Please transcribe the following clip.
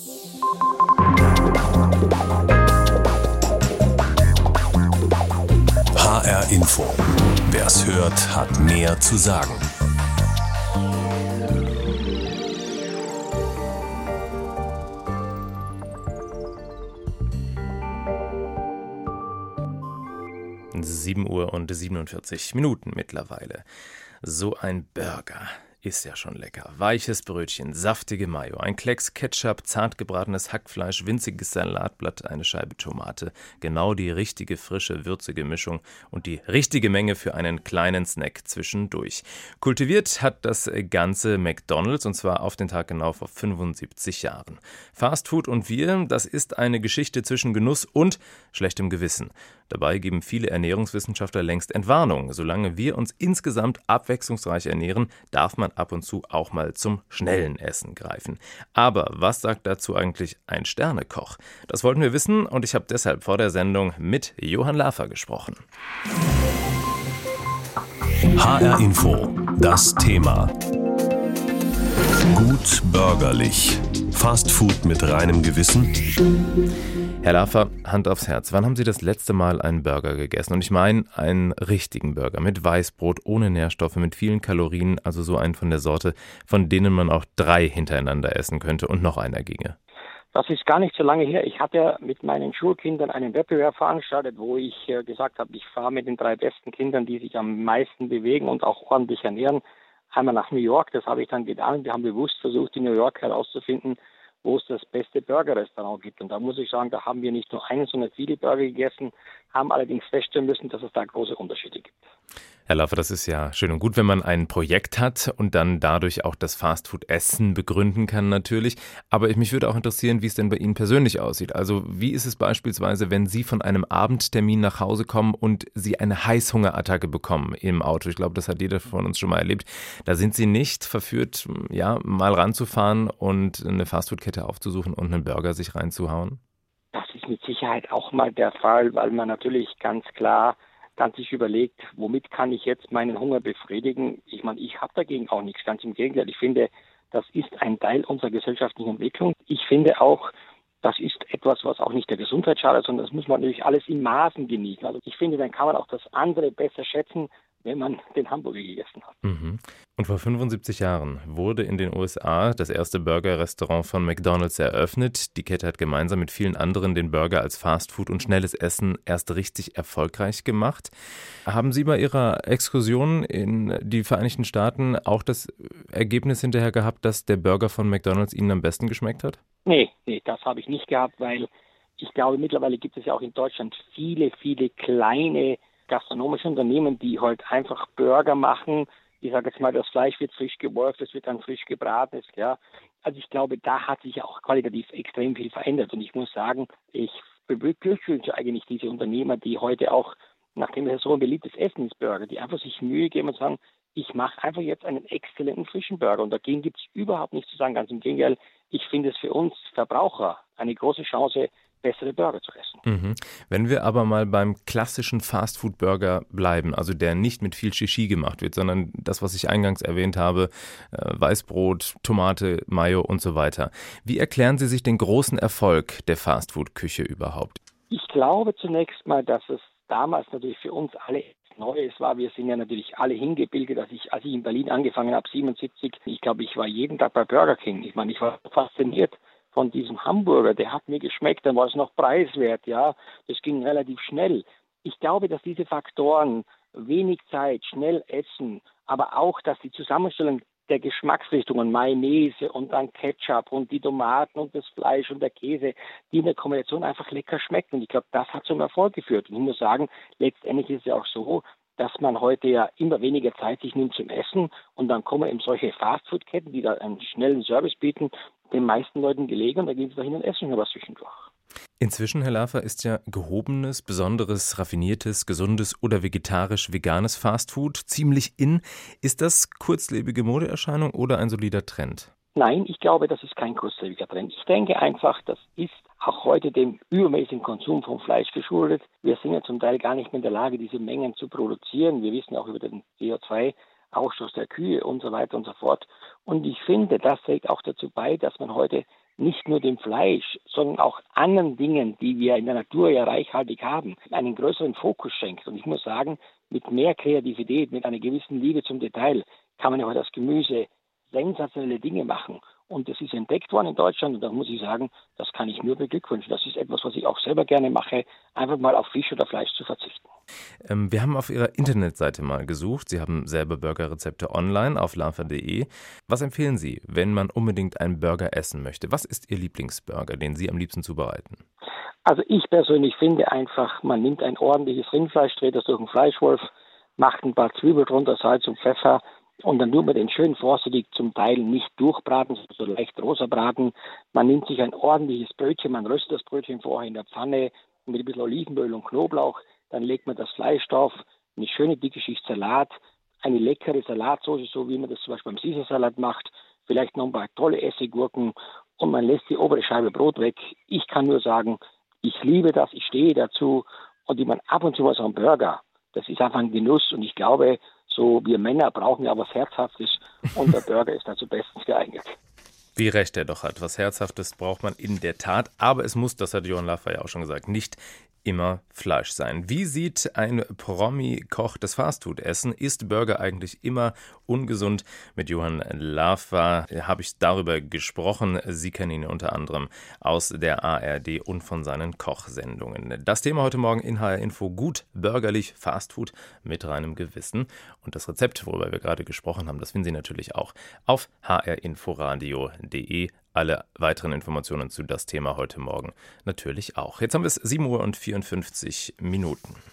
HR Info. Wer's hört, hat mehr zu sagen. Sieben Uhr und 47 Minuten mittlerweile. So ein Burger ist ja schon lecker. Weiches Brötchen, saftige Mayo, ein Klecks Ketchup, zart gebratenes Hackfleisch, winziges Salatblatt, eine Scheibe Tomate. Genau die richtige, frische, würzige Mischung und die richtige Menge für einen kleinen Snack zwischendurch. Kultiviert hat das Ganze McDonald's, und zwar auf den Tag genau vor 75 Jahren. Fast Food und wir, das ist eine Geschichte zwischen Genuss und schlechtem Gewissen. Dabei geben viele Ernährungswissenschaftler längst Entwarnung. Solange wir uns insgesamt abwechslungsreich ernähren, darf man ab und zu auch mal zum schnellen Essen greifen. Aber was sagt dazu eigentlich ein Sternekoch? Das wollten wir wissen, und ich habe deshalb vor der Sendung mit Johann Lafer gesprochen. HR Info, das Thema. Gut bürgerlich. Fast Food mit reinem Gewissen? Herr Lafer, Hand aufs Herz, wann haben Sie das letzte Mal einen Burger gegessen? Und ich meine einen richtigen Burger mit Weißbrot, ohne Nährstoffe, mit vielen Kalorien, also so einen von der Sorte, von denen man auch 3 hintereinander essen könnte und noch einer ginge. Das ist gar nicht so lange her. Ich habe ja mit meinen Schulkindern einen Wettbewerb veranstaltet, wo ich gesagt habe, ich fahre mit den 3 besten Kindern, die sich am meisten bewegen und auch ordentlich ernähren, einmal nach New York. Das habe ich dann getan. Wir haben bewusst versucht, in New York herauszufinden, wo es das beste Burger-Restaurant gibt. Und da muss ich sagen, da haben wir nicht nur einen, sondern viele Burger gegessen, haben allerdings feststellen müssen, dass es da große Unterschiede gibt. Herr Lafer, das ist ja schön und gut, wenn man ein Projekt hat und dann dadurch auch das Fastfood-Essen begründen kann natürlich. Aber mich würde auch interessieren, wie es denn bei Ihnen persönlich aussieht. Also wie ist es beispielsweise, wenn Sie von einem Abendtermin nach Hause kommen und Sie eine Heißhungerattacke bekommen im Auto? Ich glaube, das hat jeder von uns schon mal erlebt. Da sind Sie nicht verführt, ja, mal ranzufahren und eine Fastfood-Kette aufzusuchen und einen Burger sich reinzuhauen? Das ist mit Sicherheit auch mal der Fall, weil man natürlich ganz klar dann sich überlegt, womit kann ich jetzt meinen Hunger befriedigen? Ich meine, ich habe dagegen auch nichts, ganz im Gegenteil. Ich finde, das ist ein Teil unserer gesellschaftlichen Entwicklung. Ich finde auch, das ist etwas, was auch nicht der Gesundheit schadet, sondern das muss man natürlich alles in Maßen genießen. Also ich finde, dann kann man auch das andere besser schätzen, wenn man den Hamburger gegessen hat. Mhm. Und vor 75 Jahren wurde in den USA das erste Burger-Restaurant von McDonald's eröffnet. Die Kette hat gemeinsam mit vielen anderen den Burger als Fastfood und schnelles Essen erst richtig erfolgreich gemacht. Haben Sie bei Ihrer Exkursion in die Vereinigten Staaten auch das Ergebnis hinterher gehabt, dass der Burger von McDonald's Ihnen am besten geschmeckt hat? Nee, das habe ich nicht gehabt, weil ich glaube, mittlerweile gibt es ja auch in Deutschland viele, viele kleine gastronomische Unternehmen, die halt einfach Burger machen. Ich sage jetzt mal, das Fleisch wird frisch gewolft, es wird dann frisch gebraten. Ja. Also ich glaube, da hat sich auch qualitativ extrem viel verändert. Und ich muss sagen, ich beglückwünsche eigentlich diese Unternehmer, die heute auch, nachdem es so ein beliebtes Essen ist, Burger, die einfach sich Mühe geben und sagen, ich mache einfach jetzt einen exzellenten frischen Burger. Und dagegen gibt es überhaupt nichts zu sagen. Ganz im Gegenteil, ich finde es für uns Verbraucher eine große Chance, bessere Burger zu essen. Mhm. Wenn wir aber mal beim klassischen Fastfood-Burger bleiben, also der nicht mit viel Shishi gemacht wird, sondern das, was ich eingangs erwähnt habe, Weißbrot, Tomate, Mayo und so weiter. Wie erklären Sie sich den großen Erfolg der Fastfood-Küche überhaupt? Ich glaube zunächst mal, dass es damals natürlich für uns alle Neues war. Wir sind ja natürlich alle hingebildet, als ich in Berlin angefangen habe, 77, ich glaube, ich war jeden Tag bei Burger King. Ich meine, ich war fasziniert von diesem Hamburger, der hat mir geschmeckt, dann war es noch preiswert, ja, das ging relativ schnell. Ich glaube, dass diese Faktoren, wenig Zeit, schnell essen, aber auch, dass die Zusammenstellung der Geschmacksrichtungen, Mayonnaise und dann Ketchup und die Tomaten und das Fleisch und der Käse, die in der Kombination einfach lecker schmecken. Und ich glaube, das hat zum Erfolg geführt. Und ich muss sagen, letztendlich ist es ja auch so, dass man heute ja immer weniger Zeit sich nimmt zum Essen und dann kommen eben solche Fastfood-Ketten, die da einen schnellen Service bieten, den meisten Leuten gelegen und da gehen sie dahin und essen was zwischendurch. Inzwischen, Herr Lafer, ist ja gehobenes, besonderes, raffiniertes, gesundes oder vegetarisch-veganes Fastfood ziemlich in. Ist das kurzlebige Modeerscheinung oder ein solider Trend? Nein, ich glaube, das ist kein kurzlebiger Trend. Ich denke einfach, das ist auch heute dem übermäßigen Konsum von Fleisch geschuldet. Wir sind ja zum Teil gar nicht mehr in der Lage, diese Mengen zu produzieren. Wir wissen auch über den CO2-Ausstoß der Kühe und so weiter und so fort. Und ich finde, das trägt auch dazu bei, dass man heute nicht nur dem Fleisch, sondern auch anderen Dingen, die wir in der Natur ja reichhaltig haben, einen größeren Fokus schenkt. Und ich muss sagen, mit mehr Kreativität, mit einer gewissen Liebe zum Detail kann man ja heute das Gemüse sensationelle Dinge machen. Und das ist entdeckt worden in Deutschland und da muss ich sagen, das kann ich nur beglückwünschen. Das ist etwas, was ich auch selber gerne mache, einfach mal auf Fisch oder Fleisch zu verzichten. Wir haben auf Ihrer Internetseite mal gesucht. Sie haben selber Burgerrezepte online auf lava.de. Was empfehlen Sie, wenn man unbedingt einen Burger essen möchte? Was ist Ihr Lieblingsburger, den Sie am liebsten zubereiten? Also ich persönlich finde einfach, man nimmt ein ordentliches Rindfleisch, dreht das durch einen Fleischwolf, macht ein paar Zwiebeln drunter, Salz und Pfeffer und dann tut man den schön vorsichtig zum Teil nicht durchbraten, so leicht rosa braten. Man nimmt sich ein ordentliches Brötchen, man röstet das Brötchen vorher in der Pfanne mit ein bisschen Olivenöl und Knoblauch, dann legt man das Fleisch drauf, eine schöne dicke Schicht Salat, eine leckere Salatsauce, so wie man das zum Beispiel beim Caesarsalat macht, vielleicht noch ein paar tolle Essiggurken und man lässt die obere Scheibe Brot weg. Ich kann nur sagen, ich liebe das, ich stehe dazu und ich meine, ab und zu mal so ein Burger, das ist einfach ein Genuss und ich glaube, so wir Männer brauchen ja was Herzhaftes und der Burger ist dazu bestens geeignet. Wie recht er doch hat. Was Herzhaftes braucht man in der Tat, aber es muss, das hat Johann Laffer ja auch schon gesagt, nicht immer Fleisch sein. Wie sieht ein Promi-Koch das Fastfood-Essen? Ist Burger eigentlich immer ungesund? Mit Johann Laffer habe ich darüber gesprochen. Sie kennen ihn unter anderem aus der ARD und von seinen Kochsendungen. Das Thema heute Morgen in HR Info: gut bürgerlich Fastfood mit reinem Gewissen. Und das Rezept, worüber wir gerade gesprochen haben, das finden Sie natürlich auch auf hrinforadio.de. Alle weiteren Informationen zu das Thema heute Morgen natürlich auch. Jetzt haben wir es 7:54 Uhr.